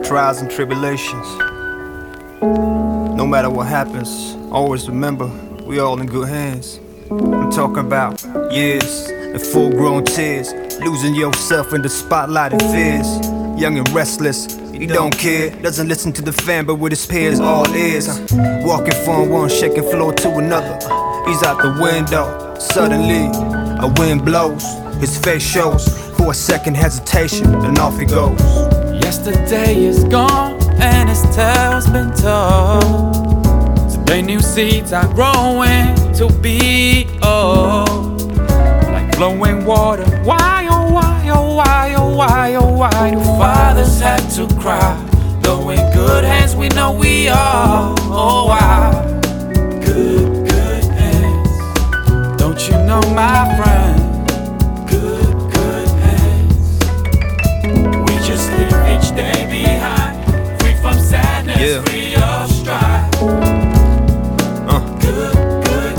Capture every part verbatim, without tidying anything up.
trials and tribulations. No matter what happens, always remember, we all in good hands. I'm talking about years and full-grown tears, losing yourself in the spotlight and fears. Young and restless, he don't care, doesn't listen to the fan but with his peers all ears. uh, Walking from one shaking floor to another, he's out the window, suddenly a wind blows. His face shows for a second hesitation, then off he goes. Yesterday is gone and his tale's been told. Today new seeds are growing to be old, like flowing water. Why, oh why, oh why, oh why, oh why do fathers have to cry? Though in good hands we know we are. Oh why? Good, good hands. Don't you know my friend? Good, good hands. We just live each day behind, free from sadness, yeah. free of strife. uh. Good, good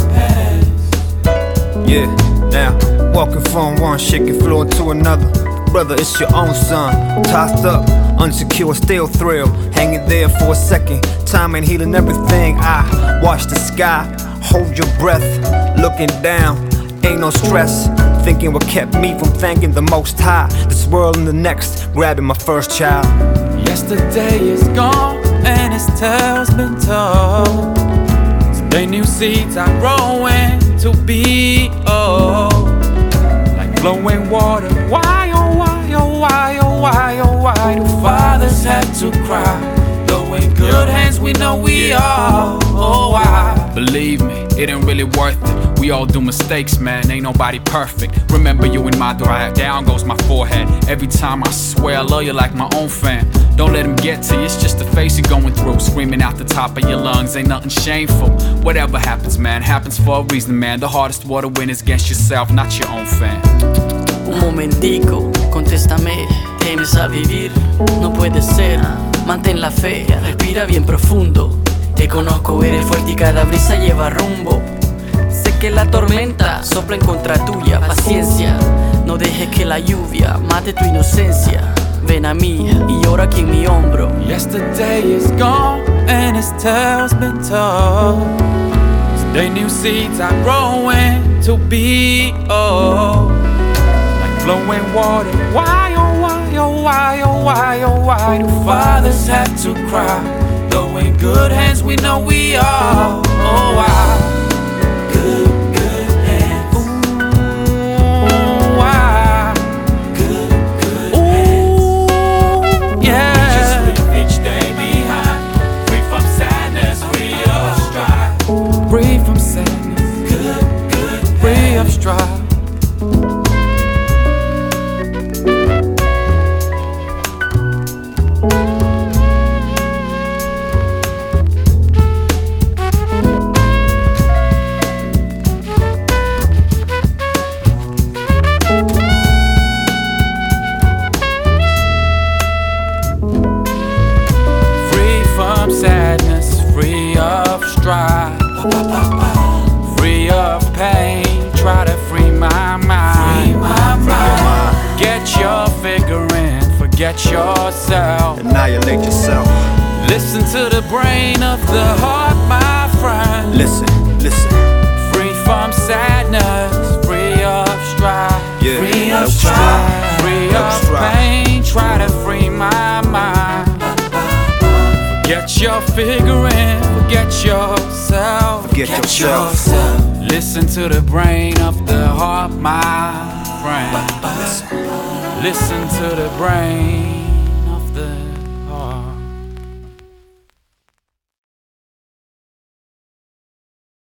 hands. Yeah, now walking from one shaking floor to another. Brother, it's your own son, tossed up, unsecure, still thrill. Hanging there for a second, time ain't healing everything. I watch the sky, hold your breath, looking down, ain't no stress. Thinking what kept me from thanking the Most High. This world and the next, grabbing my first child. Yesterday is gone and his tale's been told. Today new seeds are growing to be old, like flowing water. Why, oh why, oh why, oh why, oh why do fathers have to cry? Though in good hands we know we are. Oh why? Believe me, it ain't really worth it. We all do mistakes, man, ain't nobody perfect. Remember you in my drive, down goes my forehead. Every time I swear I love you like my own fan. Don't let him get to you, it's just the face you're going through. Screaming out the top of your lungs, ain't nothing shameful. Whatever happens, man, happens for a reason, man. The hardest war to win is against yourself, not your own fan. Un momentico, contéstame, ¿temes a vivir? No puede ser, mantén la fe, respira bien profundo. Te conozco, eres fuerte y cada brisa lleva rumbo. Sé que la tormenta sopla en contra tuya, paciencia. No dejes que la lluvia mate tu inocencia. Ven a mí y llora aquí en mi hombro. Yesterday is gone and his tale's been told. Today new seeds are growing to be old, like flowing water. Why, oh why, oh why, oh why, oh why do fathers have to cry? Though in good hands we know we are. Oh why? Good, good hands. Ooh, why? Good, good hands. Ooh, yeah. We just live each day behind, free from sadness, free of strife. Free from sadness. Good, good free hands. Of strife. Sadness, free of strife, free of pain, try to free my mind. Free my mind. Get your figuring, forget yourself, annihilate yourself. Listen to the brain of the heart, my friend. Listen, listen. Free from sadness, free of strife, yeah. Free of strife, free of strife. Pain, try to free my mind. Forget your figuring, forget yourself, forget, forget yourself. yourself. Listen to the brain of the heart, my friend. Listen to the brain of the